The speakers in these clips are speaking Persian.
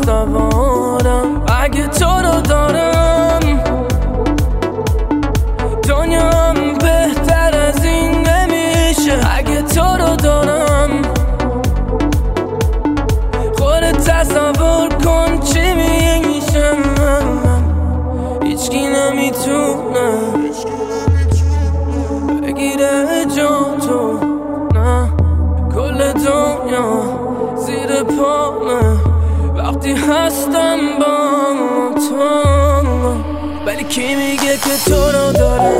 استوارم اگه تو رو دارم دنیام بهتر از این نمیشه اگه تو رو دارم خودت تصور کن چی میشم هیچکی نمیتونه بگیره جا تو نه کل دنیا زیر پامه وقتی هستم با تو ولی کی میگه که تو رو داره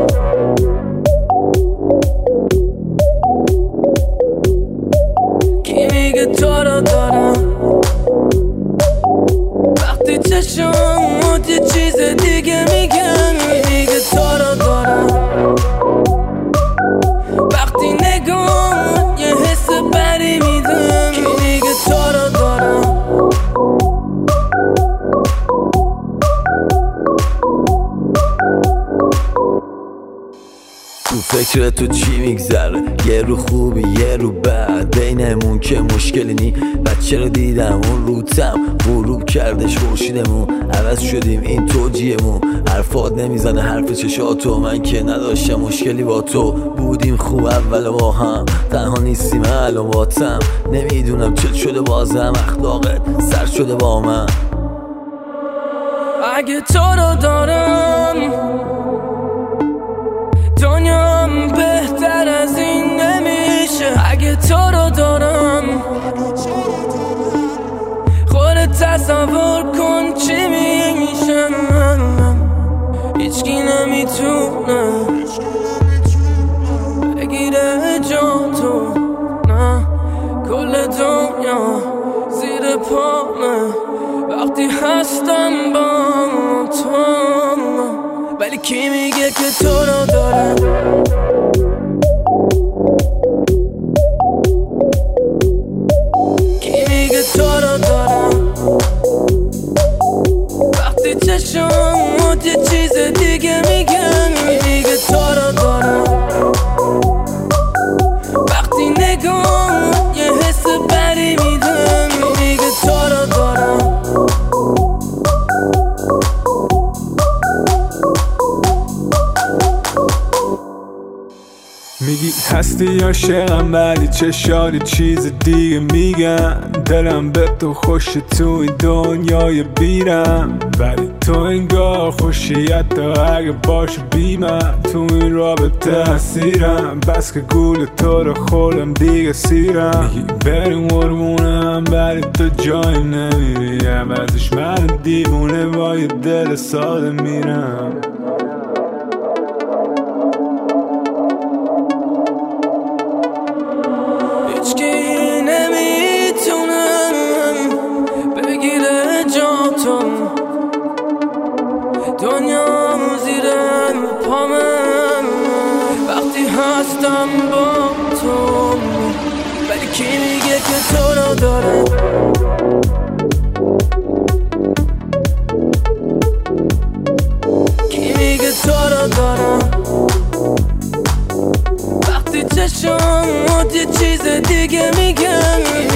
کی میگه تو رو دارم وقتی چشمات یه چیز دیگه میگن کی میگه تو رو دارم وقتی نگاه یه حس بری میدم کی میگه تو رو دارم تو فکر تو چی میگذره یه رو خوبی یه رو بد بینمون که مشکلی نی بچه رو دیدم اون روتم غروب کردش خورشیدمون عوض شدیم این توجیهمون حرفات نمیزنه حرف چشاتو من که نداشتم مشکلی با تو بودیم خوب اول با هم تنها نیستیم الان باتم نمیدونم چه شده بازم اخلاقت سر شده با من اگه تو رو دارم دنیام بهتر از این نمیشه اگه تو رو دارم خودت تصور کن چی میشم هیچکی نمیتونه بگیره جا تو نه کل دنیا زیر پامه وقتی هستم با تو ولی کی میگه که تو رو داره کی میگه تو رو دارم وقتی چشمات یه چیز دیگه میگن کی میگه تو رو دارم وقتی نگاه یه حس بری میدم کی میگه تو رو دارم میگی هستی عاشقم ولی چشانی چیز دیگه میگن دلم به تو خوشه تو این دنیای بیرم ولی تو انگار خوشی حتی اگه باشه بی من تو این رابطه اسیرم بس که گول تو رو خورم دیگه سیرم میگی بریم قربونم ولی تو جایی نمیری عوضش من دیوونه با یه دل ساده میرم هیچکی نمیتونم بگیره جا تو دنیا زیر پامم وقتی هستم با تو ولی کی میگه که تو رو داره کی میگه تو رو دارم وقتی چشمات یه چیز دیگه میگن